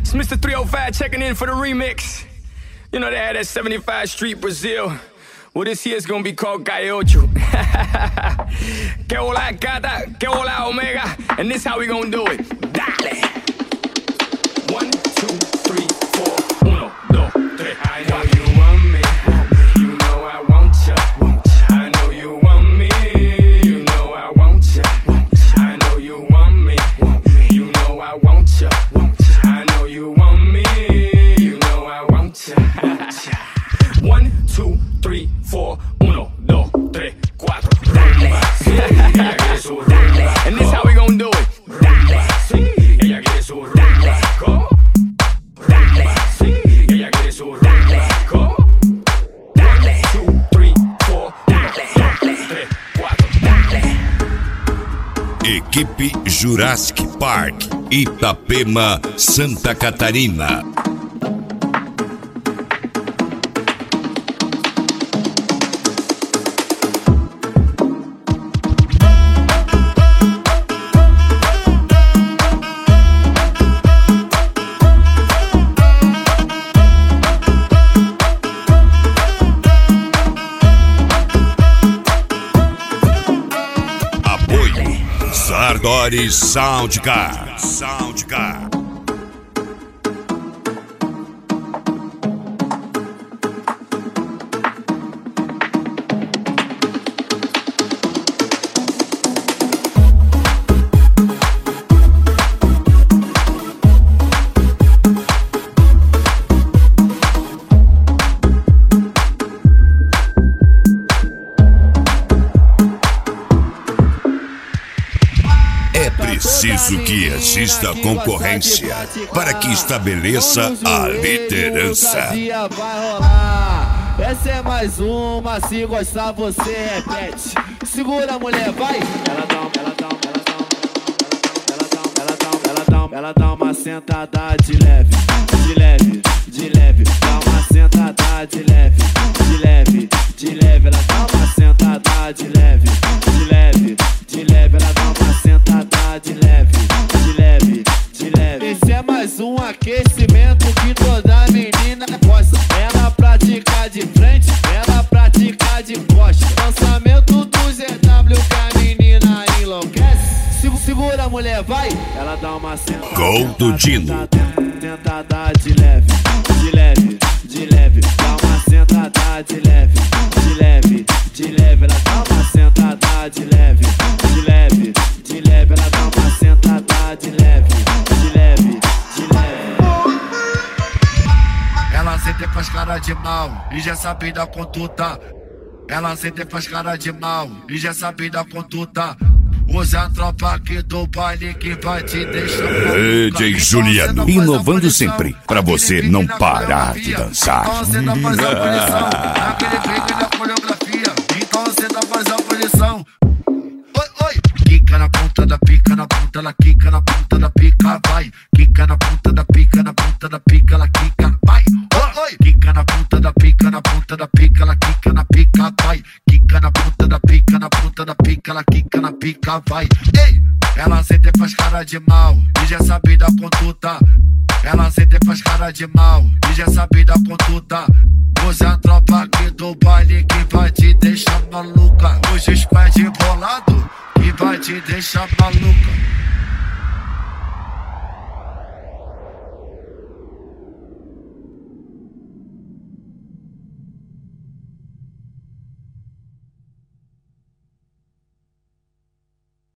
It's Mr. 305 checking in for the remix. You know they had that 75 Street Brazil. Well, this here's gonna be called Gaiocho. Que hola gata, que hola omega. And this how we gonna do it. Dale. 1, 2, 3, 4. 1, 2, 3. I know you want me. You know I want ya. I know you want me. You know I want ya. I know you want me. You know I want ya. I know you want me. You know I want ya. 1, 2, 3, 4. 1, 2, 3, 4. Dale. And this how we gonna do it. Dale. Ella quiere su dale. Dale. Ella quiere su dale. Dale. 2, 3, 4. Dale. 3, 4. Dale. Equipe Jurassic Park, Itapema, Santa Catarina. Ardores Soundcar. Preciso que exista concorrência para que estabeleça a liderança. Vai rolar. Essa é mais uma, se gostar você repete. Segura a mulher, vai. Ela dá uma sentada de leve, de leve, de leve. Dá uma sentada de leve, de leve, de leve. Ela dá uma sentada de leve, de leve, de leve. Ela dá uma sentada de leve, de leve, de leve. Esse é mais um aquecimento que toda menina gosta. Ela pratica de frente, ela pratica de costa. Lançamento do ZW que a menina enlouquece. Segura a mulher, vai. Ela dá uma sentada. Gol do Dino. Sentada de leve, de leve, de leve. Dá uma sentada de leve, de leve, de leve. Ela dá uma sentada de leve, de leve, de leve. Ela dá uma sentada de leve, de leve, de leve. Ela sente e faz cara de mal e já sabe da conduta. Ela sente e faz cara de mal e já sabe da conduta. Usa a tropa aqui do baile que vai te deixar. DJ Juliano, inovando sempre, pra você não parar de dançar. Então você não faz a posição, naquele clipe da coreografia. Então você não faz a posição. Oi, oi. Quica na ponta da pica, na ponta, ela quica na ponta da pica, vai. Quica na ponta da pica, na ponta da pica, ela quica, vai. Oi, oi. Quica na ponta da pica, na ponta da pica, ela quica na pica, vai. Quica na ponta da pica, na ponta da pica, ela quica na pica, vai. Ei! Ela sente e faz cara de mal e já sabe da conduta. Ela sente e faz cara de mal e já sabe da conduta. Usa a tropa aqui do baile que vai te deixar maluca. Hoje os pés de bolado que vai te deixar maluca.